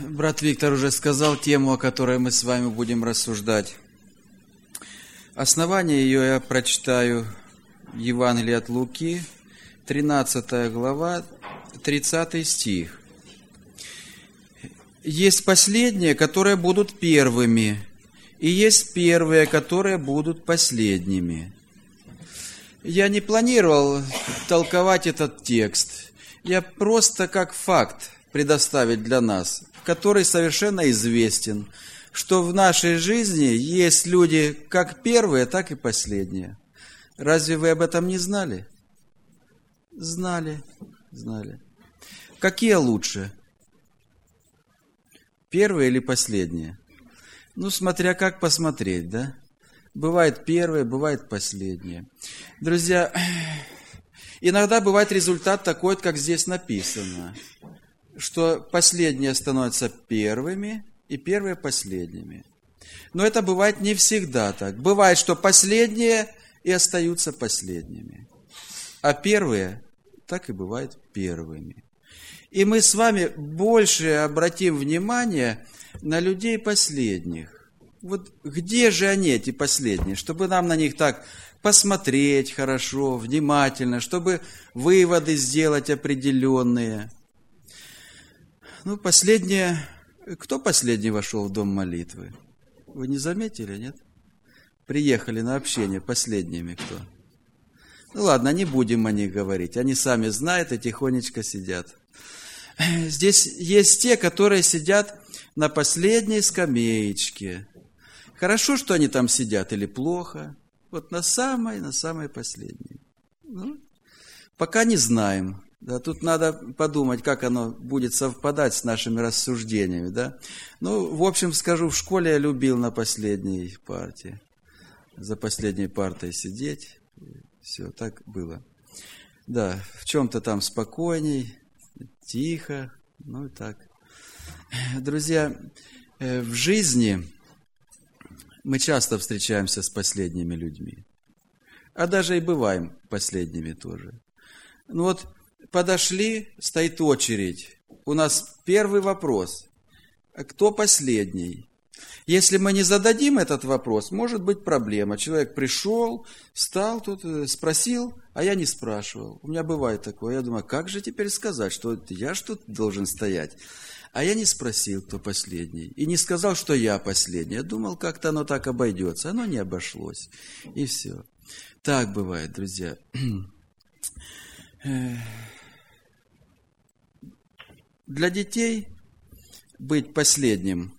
Брат Виктор уже сказал тему, о которой мы с вами будем рассуждать. Основание ее я прочитаю в Евангелии от Луки, 13 глава, 30 стих. «Есть последние, которые будут первыми, и есть первые, которые будут последними». Я не планировал толковать этот текст. Я просто как факт предоставить для нас, который совершенно известен, что в нашей жизни есть люди как первые, так и последние. Разве вы об этом не знали? Знали. Какие лучше? Первые или последние? Смотря как посмотреть, да? Бывает первые, бывает последние. Друзья, иногда бывает результат такой, как здесь написано, что последние становятся первыми, и первые последними. Но это бывает не всегда так. Бывает, что последние и остаются последними, а первые так и бывают первыми. И мы с вами больше обратим внимание на людей последних. Вот где же они, эти последние, чтобы нам на них так посмотреть хорошо, внимательно, чтобы выводы сделать определенные. Последние... Кто последний вошел в дом молитвы? Вы не заметили, нет? Приехали на общение последними кто? Ладно, не будем о них говорить. Они сами знают и тихонечко сидят. Здесь есть те, которые сидят на последней скамеечке. Хорошо, что они там сидят, или плохо? Вот на самой последней. Пока не знаем. Да, тут надо подумать, как оно будет совпадать с нашими рассуждениями. Да? В общем, скажу, в школе я любил на последней парте. За последней партой сидеть. Все, так было. Да, в чем-то там спокойней, тихо. И так. Друзья, в жизни мы часто встречаемся с последними людьми. А даже и бываем последними тоже. Подошли, стоит очередь. У нас первый вопрос. А кто последний? Если мы не зададим этот вопрос, может быть проблема. Человек пришел, встал тут, спросил, а я не спрашивал. У меня бывает такое. Я думаю, как же теперь сказать, что я ж тут должен стоять? А я не спросил, кто последний. И не сказал, что я последний. Я думал, как-то оно так обойдется. Оно не обошлось. И все. Так бывает, друзья. Для детей быть последним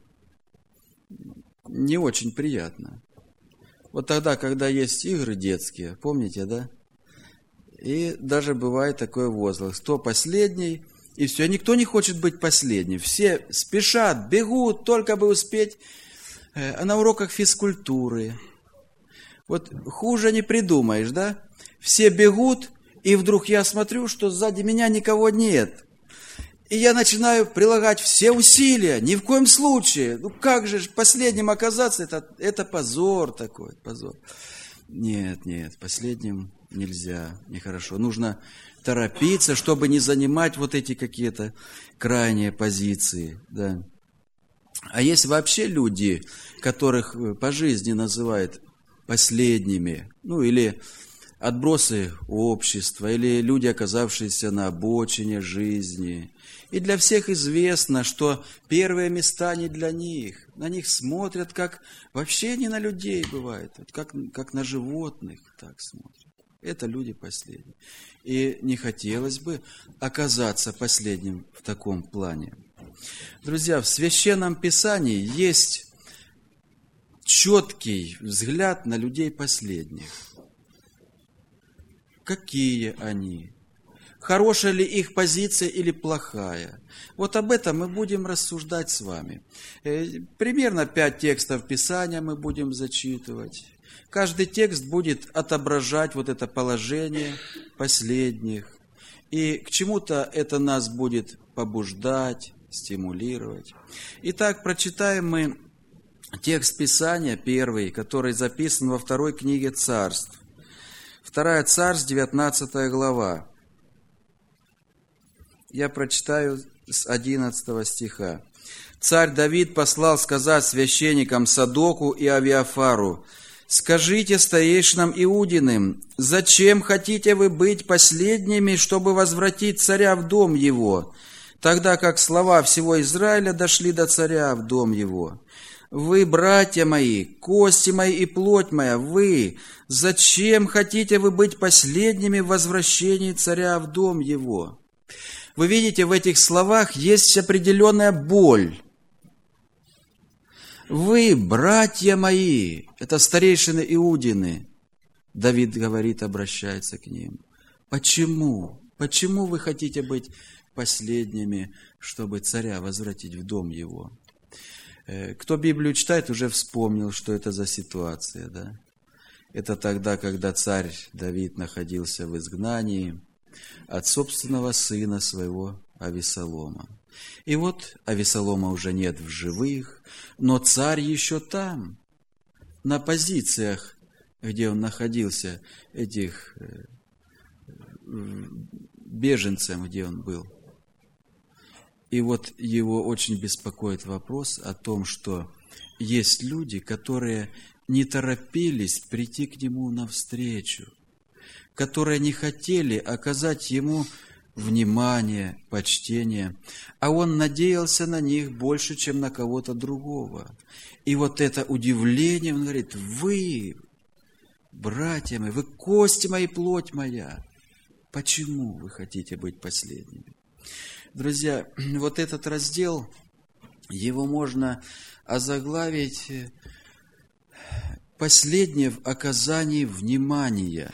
не очень приятно. Вот тогда, когда есть игры детские, помните, да? И даже бывает такой возглас, кто последний, и все, никто не хочет быть последним. Все спешат, бегут, только бы успеть. А на уроках физкультуры. Вот хуже не придумаешь, да? Все бегут, и вдруг я смотрю, что сзади меня никого нет. И я начинаю прилагать все усилия, ни в коем случае. Как же последним оказаться, это позор такой, позор. Нет, последним нельзя, нехорошо. Нужно торопиться, чтобы не занимать вот эти какие-то крайние позиции. Да. А есть вообще люди, которых по жизни называют последними, или отбросы общества, или люди, оказавшиеся на обочине жизни. И для всех известно, что первые места не для них. На них смотрят, как вообще не на людей бывает, как на животных так смотрят. Это люди последние. И не хотелось бы оказаться последним в таком плане. Друзья, в Священном Писании есть четкий взгляд на людей последних. Какие они? Хорошая ли их позиция или плохая? Вот об этом мы будем рассуждать с вами. Примерно 5 текстов Писания мы будем зачитывать. Каждый текст будет отображать вот это положение последних. И к чему-то это нас будет побуждать, стимулировать. Итак, прочитаем мы текст Писания первый, который записан во 2 книге Царств. 2 Царств, 19 глава. Я прочитаю с 11 стиха. Царь Давид послал сказать священникам Садоку и Авиафару: «Скажите старейшинам Иудиным, зачем хотите вы быть последними, чтобы возвратить царя в дом его, тогда как слова всего Израиля дошли до царя в дом его? Вы, братья мои, кости мои и плоть моя, вы, зачем хотите вы быть последними в возвращении царя в дом его?» Вы видите, в этих словах есть определенная боль. Вы, братья мои, это старейшины Иудины, Давид говорит, обращается к ним. Почему? Почему вы хотите быть последними, чтобы царя возвратить в дом его? Кто Библию читает, уже вспомнил, что это за ситуация, да? Это тогда, когда царь Давид находился в изгнании от собственного сына своего Авесолома. И вот Авесолома уже нет в живых, но царь еще там, на позициях, где он находился, этих беженцем, где он был. И вот его очень беспокоит вопрос о том, что есть люди, которые не торопились прийти к нему навстречу, которые не хотели оказать ему внимание, почтение, а он надеялся на них больше, чем на кого-то другого. И вот это удивление, он говорит: вы, братья мои, вы кости мои, плоть моя, почему вы хотите быть последними? Друзья, вот этот раздел, его можно озаглавить «Последнее в оказании внимания».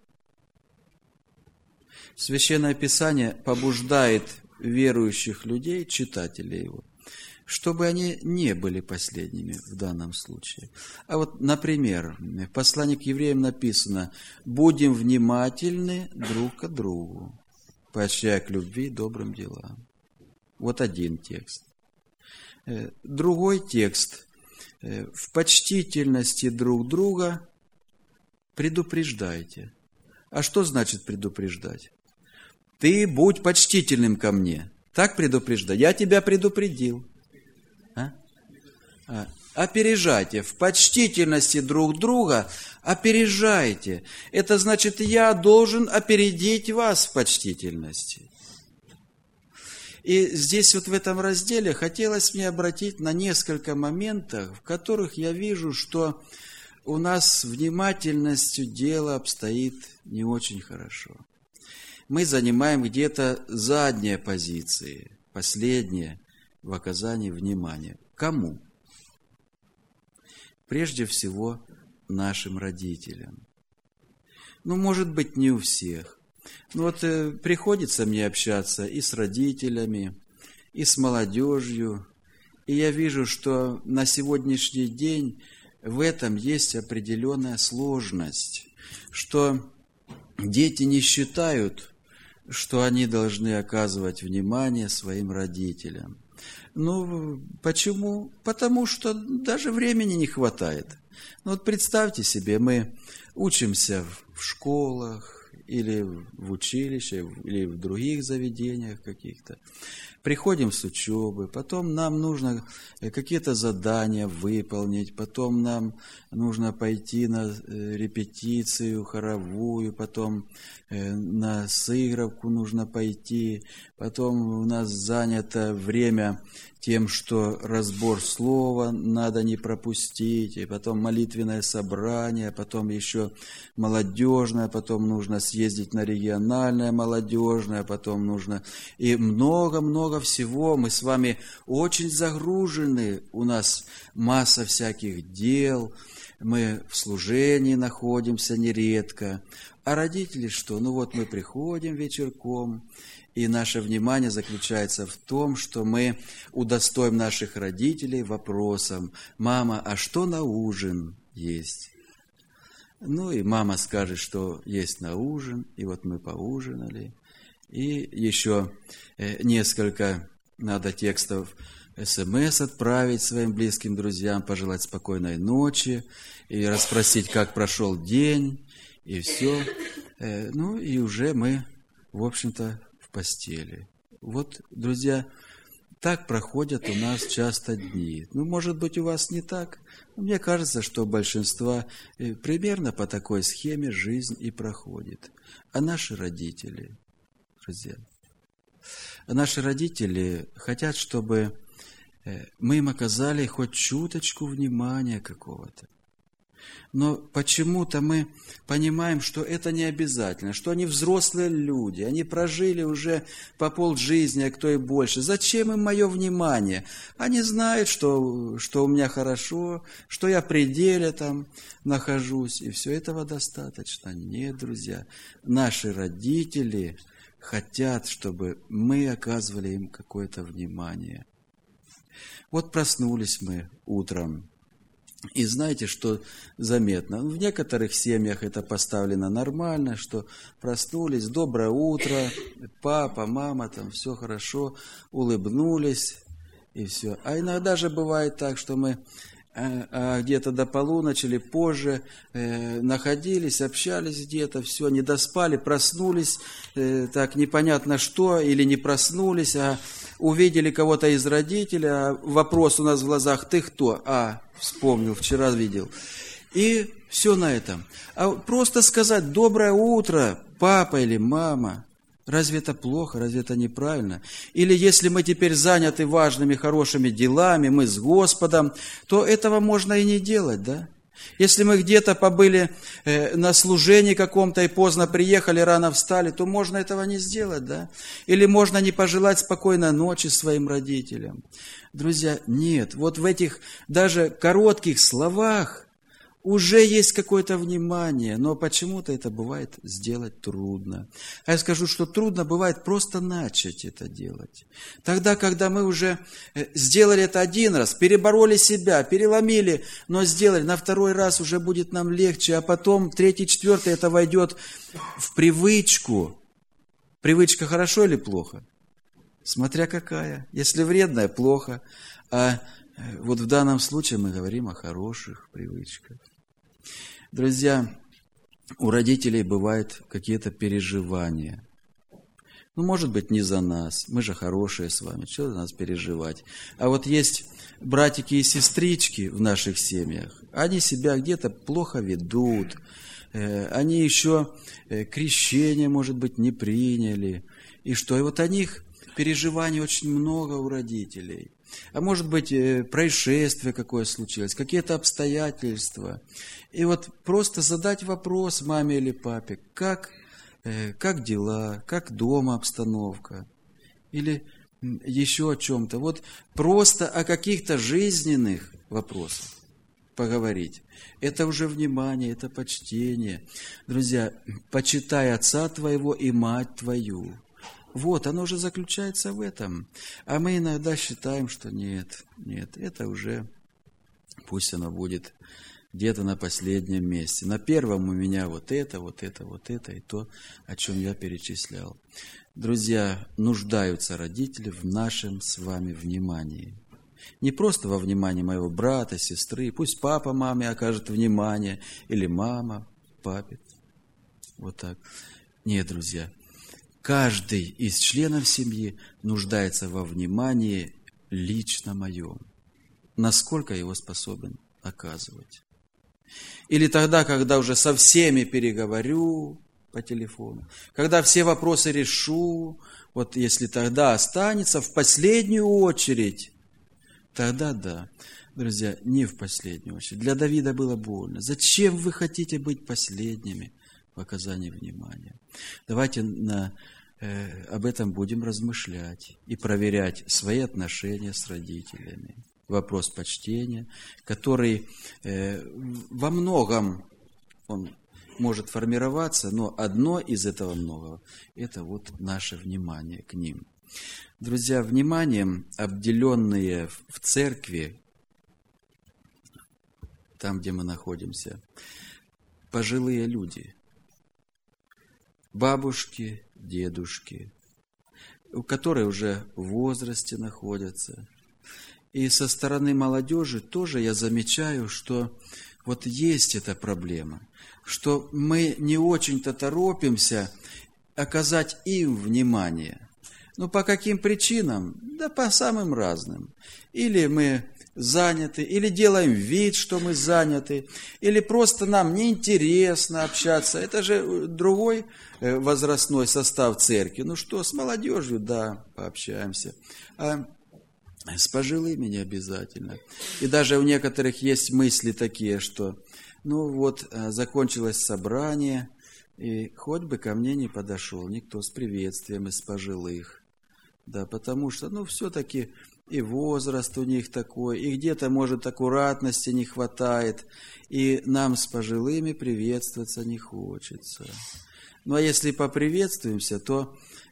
Священное Писание побуждает верующих людей, читателей его, чтобы они не были последними в данном случае. А вот, например, в послании к евреям написано: «Будем внимательны друг к другу, поощряя к любви и добрым делам». Вот один текст. Другой текст: «В почтительности друг друга предупреждайте». А что значит предупреждать? Ты будь почтительным ко мне. Так предупреждай. Я тебя предупредил. Опережайте. В почтительности друг друга опережайте. Это значит, я должен опередить вас в почтительности. И здесь вот в этом разделе хотелось мне обратить на несколько моментов, в которых я вижу, что у нас с внимательностью дело обстоит не очень хорошо. Мы занимаем где-то задние позиции, последние в оказании внимания. Кому? Прежде всего, нашим родителям. Может быть, не у всех. Но вот приходится мне общаться и с родителями, и с молодежью, и я вижу, что на сегодняшний день в этом есть определенная сложность, что дети не считают, что они должны оказывать внимание своим родителям. Почему? Потому что даже времени не хватает. Вот представьте себе, мы учимся в школах, или в училище, или в других заведениях каких-то. Приходим с учебы, потом нам нужно какие-то задания выполнить, потом нам нужно пойти на репетицию хоровую, потом на сыгровку нужно пойти, потом у нас занято время тем, что разбор слова надо не пропустить, и потом молитвенное собрание, потом еще молодежное, потом нужно съездить на региональное молодежное, потом нужно... И много-много всего. Мы с вами очень загружены, у нас масса всяких дел, мы в служении находимся нередко. А родители что? Мы приходим вечерком, и наше внимание заключается в том, что мы удостоим наших родителей вопросом: «Мама, а что на ужин есть?» И мама скажет, что есть на ужин, и вот мы поужинали. И еще несколько надо текстов СМС отправить своим близким друзьям, пожелать спокойной ночи, и расспросить, как прошел день, и все. И уже мы, в общем-то, в постели. Вот, друзья, Так проходят у нас часто дни. Ну, может быть, у вас не так. Но мне кажется, что у большинства примерно по такой схеме жизнь и проходит. А наши родители, друзья, наши родители хотят, чтобы мы им оказали хоть чуточку внимания какого-то. Но почему-то мы понимаем, что это не обязательно, что они взрослые люди, они прожили уже по полжизни, а кто и больше. Зачем им мое внимание? Они знают, что у меня хорошо, что я в пределе там нахожусь, и все этого достаточно. Нет, друзья, наши родители хотят, чтобы мы оказывали им какое-то внимание. Вот проснулись мы утром. И знаете, что заметно? В некоторых семьях это поставлено нормально, что проснулись, доброе утро, папа, мама, там все хорошо, улыбнулись, и все. А иногда же бывает так, что мы где-то до полуночи или позже находились, общались где-то, все, не доспали, проснулись, так непонятно что, или не проснулись, а увидели кого-то из родителей, а вопрос у нас в глазах: ты кто? Вспомнил, вчера видел. И все на этом. А просто сказать доброе утро, папа или мама, разве это плохо, разве это неправильно? Или если мы теперь заняты важными, хорошими делами, мы с Господом, то этого можно и не делать, да? Если мы где-то побыли на служении каком-то и поздно приехали, рано встали, то можно этого не сделать, да? Или можно не пожелать спокойной ночи своим родителям. Друзья, нет, вот в этих даже коротких словах уже есть какое-то внимание, но почему-то это бывает сделать трудно. А я скажу, что трудно бывает просто начать это делать. Тогда, когда мы уже сделали это один раз, перебороли себя, переломили, но сделали, на второй раз уже будет нам легче, а потом третий, четвертый это войдет в привычку. Привычка хорошо или плохо? Смотря какая. Если вредная, плохо. А вот в данном случае мы говорим о хороших привычках. Друзья, у родителей бывают какие-то переживания. Ну, может быть, не за нас. Мы же хорошие с вами. Что за нас переживать? А вот есть братики и сестрички в наших семьях. Они себя где-то плохо ведут. Они еще крещение, может быть, не приняли. И что? И вот о них переживаний очень много у родителей. А может быть, происшествие какое случилось, какие-то обстоятельства. И вот просто задать вопрос маме или папе: как дела, как дома обстановка, или еще о чем-то. Вот просто о каких-то жизненных вопросах поговорить. Это уже внимание, это почтение. Друзья, почитай отца твоего и мать твою. Вот, оно уже заключается в этом. А мы иногда считаем, что нет, это уже, пусть оно будет где-то на последнем месте. На первом у меня вот это, и то, о чем я перечислял. Друзья, нуждаются родители в нашем с вами внимании. Не просто во внимании моего брата, сестры. Пусть папа маме окажет внимание, или мама папе. Вот так. Нет, друзья. Каждый из членов семьи нуждается во внимании лично моем. Насколько его способен оказывать. Или тогда, когда уже со всеми переговорю по телефону, когда все вопросы решу, вот если тогда останется в последнюю очередь, тогда да. Друзья, не в последнюю очередь. Для Давида было больно. Зачем вы хотите быть последними в оказании внимания? Давайте об этом будем размышлять и проверять свои отношения с родителями. Вопрос почтения, который во многом он может формироваться, но одно из этого многого – это вот наше внимание к ним. Друзья, вниманием обделенные в церкви, там, где мы находимся, пожилые люди, бабушки, дедушки, которые уже в возрасте находятся. И со стороны молодежи тоже я замечаю, что вот есть эта проблема, что мы не очень-то торопимся оказать им внимание. Ну, по каким причинам? Да по самым разным. Или мы заняты, или делаем вид, что мы заняты, или просто нам неинтересно общаться. Это же другой возрастной состав церкви. Ну что, с молодежью, да, пообщаемся. А с пожилыми не обязательно. И даже у некоторых есть мысли такие, что, ну вот, закончилось собрание, и хоть бы ко мне не подошел никто с приветствием из пожилых. Да, потому что, ну, все-таки и возраст у них такой, и где-то, может, аккуратности не хватает, и нам с пожилыми приветствоваться не хочется. Ну, а если поприветствуемся, то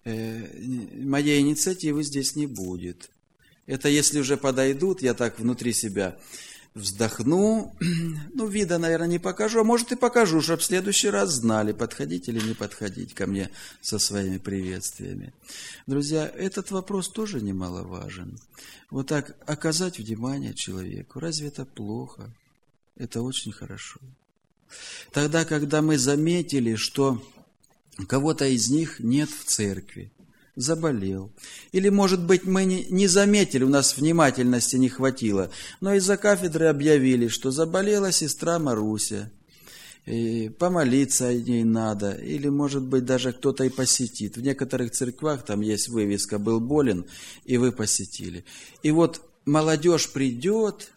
моей инициативы здесь не будет. Это если уже подойдут, я так внутри себя вздохну, ну, вида, наверное, не покажу, а может и покажу, чтобы в следующий раз знали, подходить или не подходить ко мне со своими приветствиями. Друзья, этот вопрос тоже немаловажен. Вот так оказать внимание человеку, разве это плохо? Это очень хорошо. Тогда, когда мы заметили, что кого-то из них нет в церкви, заболел. Или, может быть, мы не заметили, у нас внимательности не хватило, но из-за кафедры объявили, что заболела сестра Маруся, и помолиться о ней надо, или, может быть, даже кто-то и посетит. В некоторых церквях там есть вывеска «Был болен», и вы посетили. И вот молодежь придет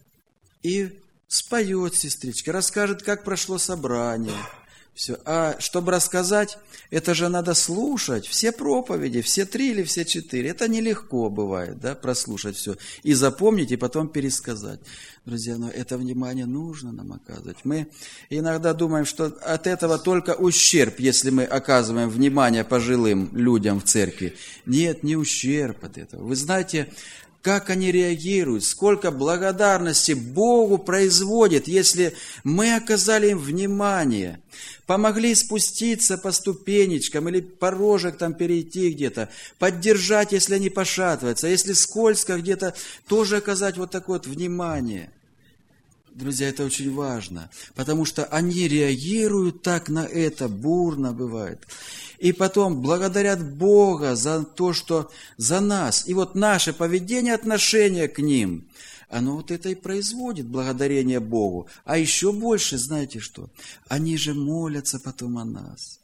и споет, сестричка, расскажет, как прошло собрание. Все. А чтобы рассказать, это же надо слушать все проповеди, все 3 или все 4. Это нелегко бывает, да, прослушать все и запомнить, и потом пересказать. Друзья, но это внимание нужно нам оказывать. Мы иногда думаем, что от этого только ущерб, если мы оказываем внимание пожилым людям в церкви. Нет, не ущерб от этого. Вы знаете, как они реагируют, сколько благодарности Богу производит, если мы оказали им внимание, помогли спуститься по ступенечкам или порожек там перейти где-то, поддержать, если они пошатываются, если скользко где-то, тоже оказать вот такое вот внимание. Друзья, это очень важно, потому что они реагируют так на это, бурно бывает. И потом благодарят Бога за то, что за нас. И вот наше поведение, отношение к ним, оно вот это и производит благодарение Богу. А еще больше, знаете что? Они же молятся потом о нас.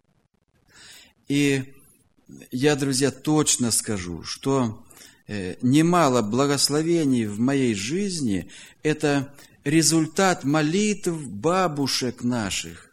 И я, друзья, точно скажу, что немало благословений в моей жизни – это результат молитв бабушек наших.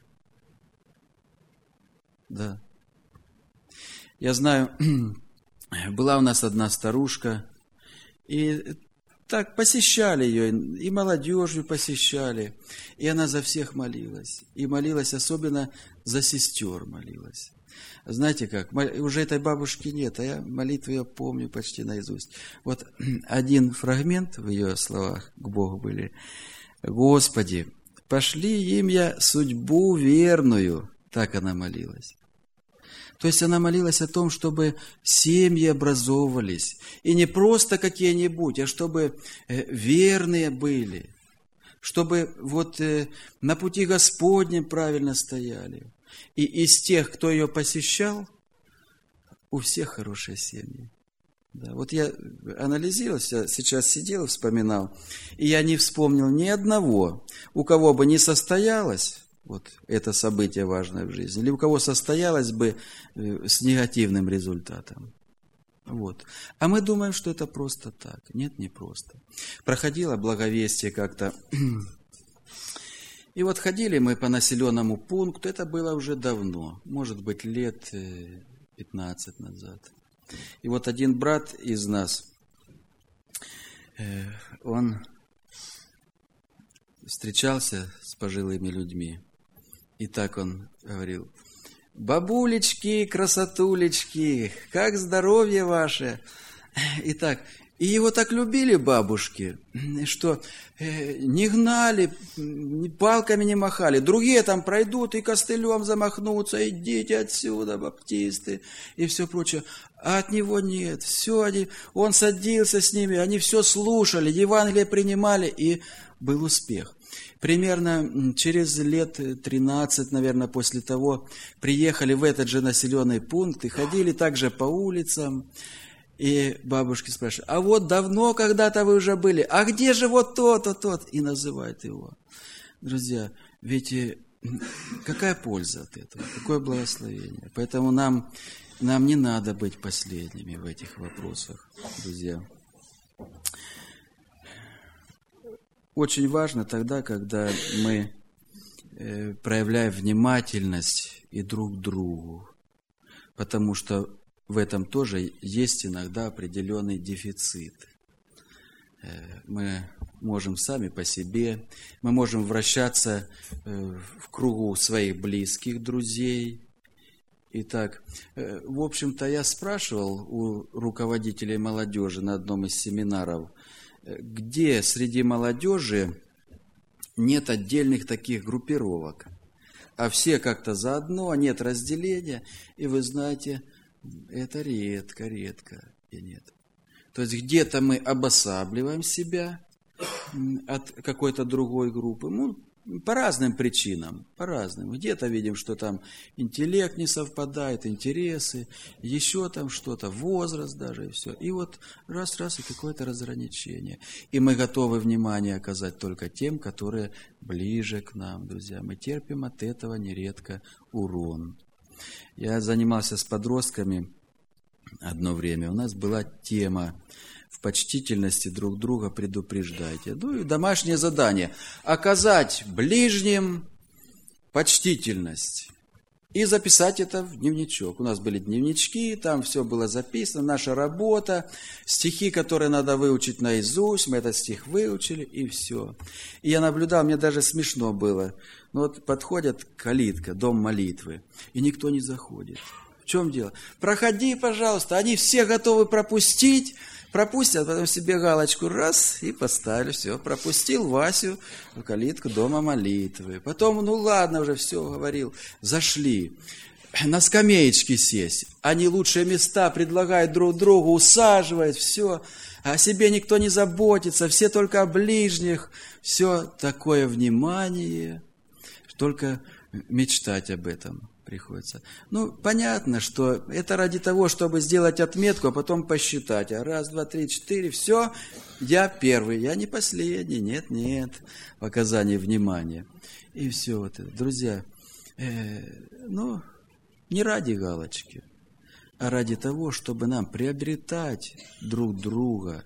Да. Я знаю, была у нас одна старушка, и так посещали ее, и молодежью посещали, и она за всех молилась. И молилась, особенно за сестер молилась. Знаете как, уже этой бабушки нет, а я молитвы ее помню почти наизусть. Вот один фрагмент в ее словах к Богу были. «Господи, пошли им я судьбу верную». Так она молилась. То есть она молилась о том, чтобы семьи образовывались. И не просто какие-нибудь, а чтобы верные были. Чтобы вот на пути Господнем правильно стояли. И из тех, кто ее посещал, у всех хорошие семьи. Да, вот я анализировал, сейчас сидел и вспоминал, и я не вспомнил ни одного, у кого бы не состоялось вот это событие важное в жизни, или у кого состоялось бы с негативным результатом. Вот. А мы думаем, что это просто так. Нет, не просто. Проходило благовестие как-то. И вот ходили мы по населенному пункту, это было уже давно, может быть, лет 15 назад. И вот один брат из нас, он встречался с пожилыми людьми. И так он говорил: «Бабулечки, красотулечки, как здоровье ваше!» Итак, и его так любили бабушки, что не гнали, палками не махали. Другие там пройдут и костылем замахнутся: «Идите отсюда, баптисты», и все прочее. А от него нет. Все, он садился с ними, они все слушали, Евангелие принимали, и был успех. примерно через лет 13, наверное, после того, приехали в этот же населенный пункт и ходили также по улицам. И бабушки спрашивают: а вот давно когда-то вы уже были, а где же вот тот, тот? И называют его. Друзья, ведь какая польза от этого? Какое благословение? Поэтому нам не надо быть последними в этих вопросах, друзья. Очень важно тогда, когда мы проявляем внимательность и друг к другу, потому что в этом тоже есть иногда определенный дефицит. Мы можем сами по себе, мы можем вращаться в кругу своих близких друзей. Итак, в общем-то, я спрашивал у руководителей молодежи на одном из семинаров, где среди молодежи нет отдельных таких группировок, а все как-то заодно, нет разделения, и вы знаете, это редко и нет. То есть где-то мы обосабливаем себя от какой-то другой группы, по разным причинам, по разным. Где-то видим, что там интеллект не совпадает, интересы, еще там что-то, возраст даже, и все. И вот раз, и какое-то разграничение. И мы готовы внимание оказать только тем, которые ближе к нам, друзья. Мы терпим от этого нередко урон. Я занимался с подростками одно время. У нас была тема: в почтительности друг друга предупреждайте. Ну и домашнее задание: оказать ближним почтительность. И записать это в дневничок. У нас были дневнички, там все было записано, наша работа, стихи, которые надо выучить наизусть, мы этот стих выучили, и все. И я наблюдал, мне даже смешно было. Ну вот подходят калитка, дом молитвы, и никто не заходит. В чем дело? Проходи, пожалуйста. Они все готовы пропустят, потом себе галочку раз и поставили, все. Пропустил Васю в калитку дома молитвы. Потом, ну ладно, уже все говорил. Зашли. На скамеечке сесть. Они лучшие места предлагают друг другу, усаживают, все. А о себе никто не заботится, все только о ближних. Все такое внимание, только мечтать об этом приходится. Ну, понятно, что это ради того, чтобы сделать отметку, а потом посчитать. А раз, два, три, четыре, все, я первый, я не последний, нет, показание внимания. И все вот это. Друзья, не ради галочки, а ради того, чтобы нам приобретать друг друга.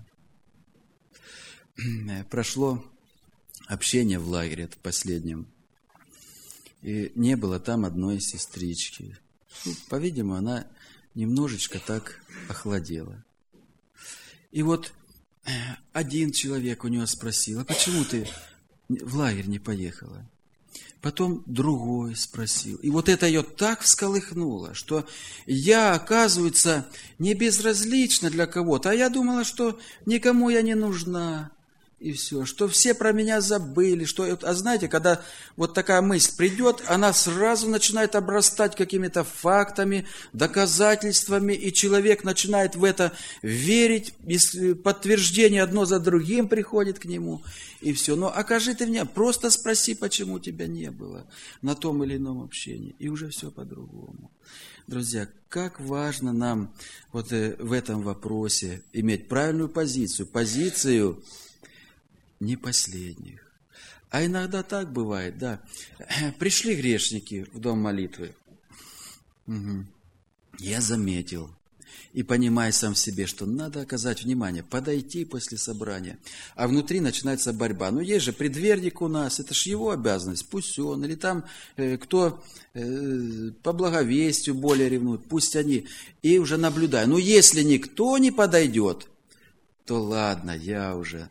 Прошло общение в лагере последнем. И не было там одной сестрички. По-видимому, она немножечко так охладела. И вот один человек у нее спросил: а почему ты в лагерь не поехала? Потом другой спросил. И вот это ее так всколыхнуло, что я, оказывается, не безразлична для кого-то, а я думала, что никому я не нужна. И все, что все про меня забыли. А знаете, когда вот такая мысль придет, она сразу начинает обрастать какими-то фактами, доказательствами, и человек начинает в это верить, и подтверждение одно за другим приходит к нему, и все. Но окажи ты мне, просто спроси, почему тебя не было на том или ином общении, и уже все по-другому. Друзья, как важно нам вот в этом вопросе иметь правильную позицию не последних. А иногда так бывает, да. Пришли грешники в дом молитвы. Угу. Я заметил. И понимаю сам в себе, что надо оказать внимание, подойти после собрания. А внутри начинается борьба. Ну, есть же предверник у нас, это ж его обязанность, пусть он. Или там кто по благовестию более ревнует, пусть они. И уже наблюдаю. Ну, если никто не подойдет, то ладно, я уже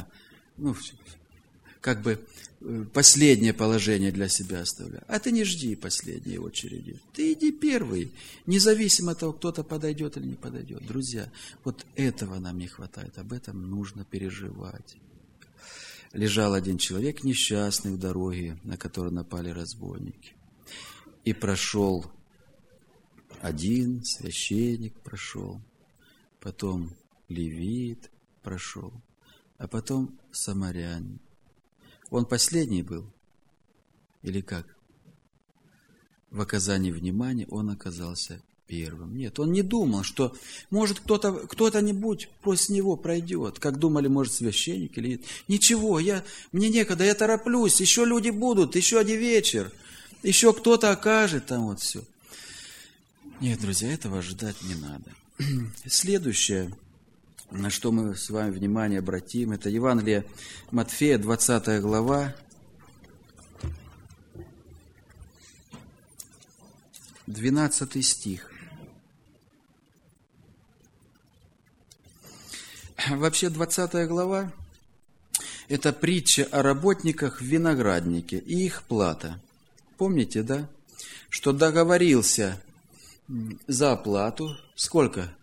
последнее положение для себя оставляю. А ты не жди последней очереди. Ты иди первый, независимо от того, кто-то подойдет или не подойдет. Друзья, вот этого нам не хватает, об этом нужно переживать. Лежал один человек несчастный в дороге, на которую напали разбойники. И прошел один священник, потом левит прошел, а потом самарянин. Он последний был? Или как? В оказании внимания он оказался первым. Нет, он не думал, что может кто-то-нибудь после него пройдет, как думали, может, священник или... Ничего, мне некогда, я тороплюсь, еще люди будут, еще один вечер, еще кто-то окажет там вот все. Нет, друзья, этого ждать не надо. Следующее, на что мы с вами внимание обратим, это Евангелие Матфея, 20 глава, 12 стих. Вообще 20 глава – это притча о работниках в винограднике и их плата. Помните, да? Что договорился за оплату. Сколько?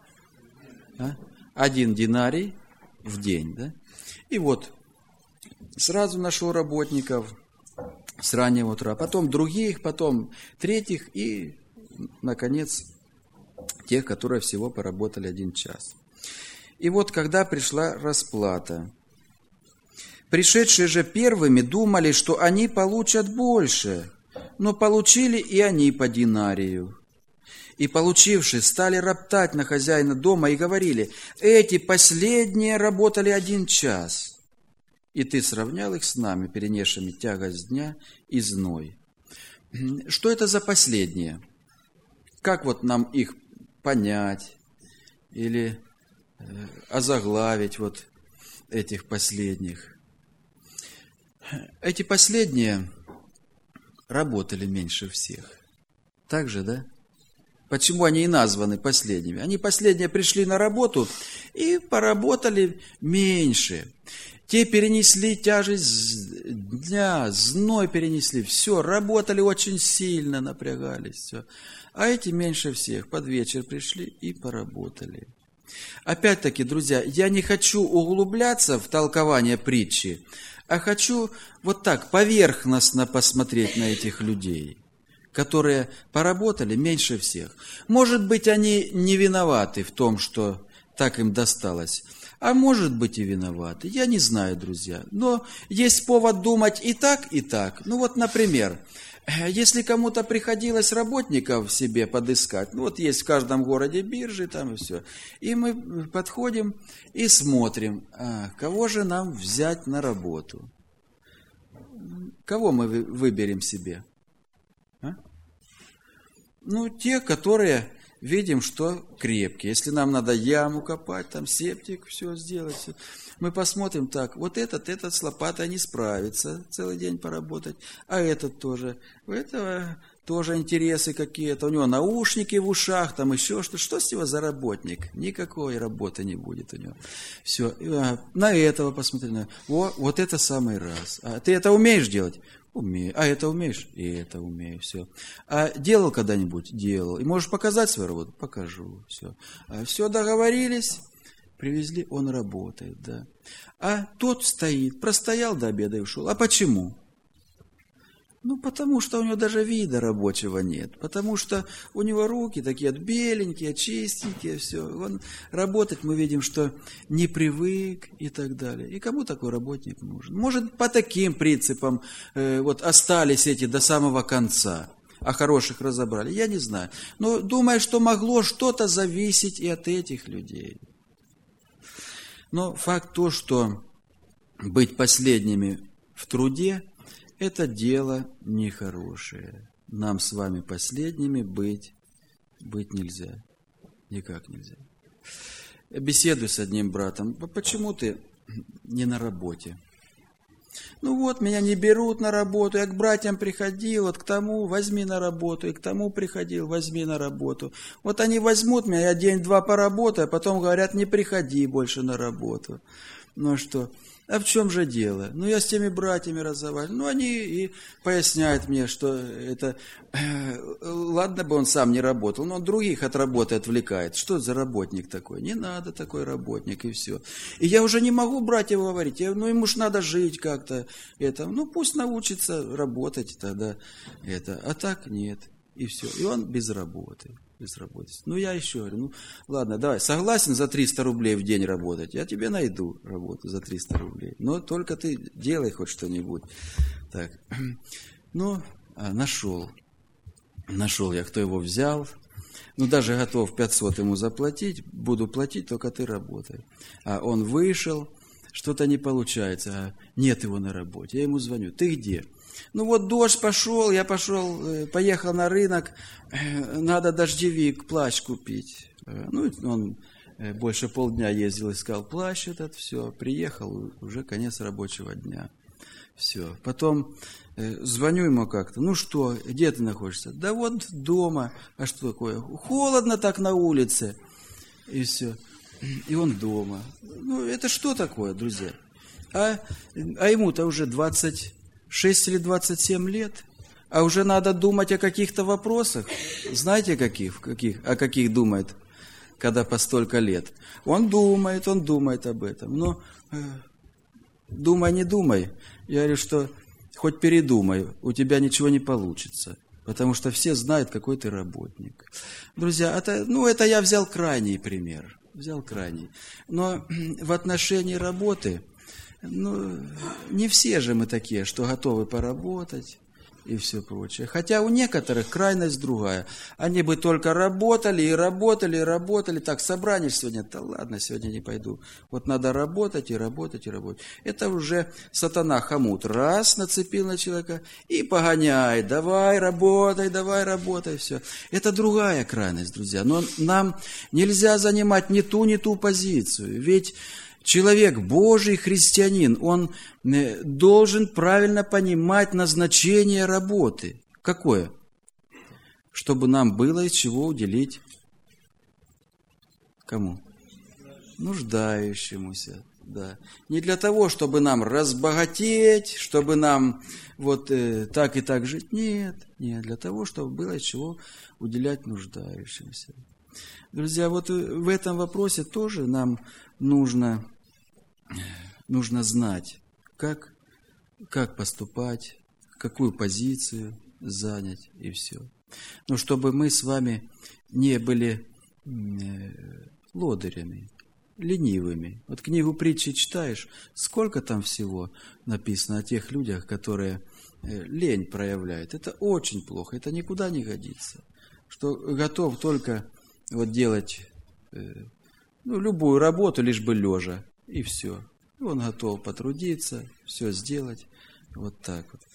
1 динарий в день, да? И вот сразу нашел работников с раннего утра, потом других, потом третьих и, наконец, тех, которые всего поработали 1 час. И вот когда пришла расплата, пришедшие же первыми думали, что они получат больше, но получили и они по динарию. И получившие стали роптать на хозяина дома и говорили: эти последние работали 1 час, и ты сравнял их с нами, перенесшими тягость дня и зной. Что это за последние? Как вот нам их понять или озаглавить вот этих последних? Эти последние работали меньше всех. Так же, да? Почему они и названы последними? Они последние пришли на работу и поработали меньше. Те перенесли тяжесть дня, зной перенесли, все, работали очень сильно, напрягались, все. А эти меньше всех под вечер пришли и поработали. Опять-таки, друзья, я не хочу углубляться в толкование притчи, а хочу вот так поверхностно посмотреть на этих людей, которые поработали меньше всех. Может быть, они не виноваты в том, что так им досталось, а может быть и виноваты. Я не знаю, друзья, но есть повод думать и так, и так. Ну вот, например, если кому-то приходилось работников себе подыскать, ну вот есть в каждом городе биржи там и все, и мы подходим и смотрим, кого же нам взять на работу. Кого мы выберем себе? Ну, те, которые видим, что крепкие. Если нам надо яму копать, там септик, все сделать, все. Мы посмотрим так, вот этот с лопатой не справится, целый день поработать, а этот тоже. У этого тоже интересы какие-то, у него наушники в ушах, там еще что-то. Что с него за работник? Никакой работы не будет у него. Все, на этого посмотрим. Вот это самый раз. А ты это умеешь делать? Умею. А это умеешь? И это умею. Все. А делал когда-нибудь? Делал. И можешь показать свою работу? Покажу. Все. Все, договорились. Привезли, он работает, да. А тот стоит, простоял до обеда и ушел. А почему? Ну, потому что у него даже вида рабочего нет. Потому что у него руки такие беленькие, чистенькие, все. Он работать, мы видим, что не привык и так далее. И кому такой работник нужен? Может, по таким принципам вот остались эти до самого конца, а хороших разобрали. Я не знаю. Но думаю, что могло что-то зависеть и от этих людей. Но факт то, что быть последними в труде, это дело нехорошее. Нам с вами последними быть нельзя. Никак нельзя. Беседую с одним братом. Почему ты не на работе? Ну вот, меня не берут на работу. Я к братьям приходил, вот к тому возьми на работу. И к тому приходил, возьми на работу. Вот они возьмут меня, я день-два поработаю, а потом говорят, не приходи больше на работу. Ну что? А в чем же дело? Ну, я с теми братьями разговаривал. Ну, они и поясняют мне, что это... ладно бы он сам не работал, но он других от работы отвлекает. Что за работник такой? Не надо такой работник, и все. И я уже не могу братьям говорить. Ну, ему ж надо жить как-то. Ну, пусть научится работать тогда. А так нет. И все. И он без работы. безработица. Ну, я еще говорю, ну, ладно, давай, согласен за 300 рублей в день работать, я тебе найду работу за 300 рублей. Но только ты делай хоть что-нибудь. Так, ну, нашел я, кто его взял. Ну, даже готов 500 ему заплатить, буду платить, только ты работай. А он вышел, что-то не получается, нет его на работе. Я ему звоню, ты где? Ну вот дождь пошел, я поехал на рынок, надо дождевик, плащ купить. Ну, он больше полдня ездил, искал плащ этот, все, приехал, уже конец рабочего дня. Все, потом звоню ему как-то, ну что, где ты находишься? Да вот дома, а что такое? Холодно так на улице, и все. И он дома. Ну, это что такое, друзья? А ему-то уже 26 или 27 лет, а уже надо думать о каких-то вопросах. Знаете, о каких думает, когда по столько лет? Он думает об этом. Но думай, не думай. Я говорю, что хоть передумай, у тебя ничего не получится. Потому что все знают, какой ты работник. Друзья, это я взял крайний пример. Но в отношении работы, не все же мы такие, что готовы поработать и все прочее. Хотя у некоторых крайность другая. Они бы только работали. Так, собрание сегодня, да ладно, сегодня не пойду. Вот надо работать. Это уже сатана хомут. Раз нацепил на человека и погоняет. Давай работай, все. Это другая крайность, друзья. Но нам нельзя занимать ни ту позицию. Ведь человек Божий, христианин, он должен правильно понимать назначение работы. Какое? Чтобы нам было из чего уделить кому? Нуждающемуся. Да. Не для того, чтобы нам разбогатеть, чтобы нам так и так жить. Нет, для того, чтобы было из чего уделять нуждающимся. Друзья, вот в этом вопросе тоже нам нужно знать, как поступать, какую позицию занять и все. Но чтобы мы с вами не были лодырями, ленивыми. Вот книгу притчи читаешь, сколько там всего написано о тех людях, которые лень проявляют. Это очень плохо, это никуда не годится. Что готов только делать любую работу, лишь бы лежа. И все. Он готов потрудиться, все сделать. Вот так вот.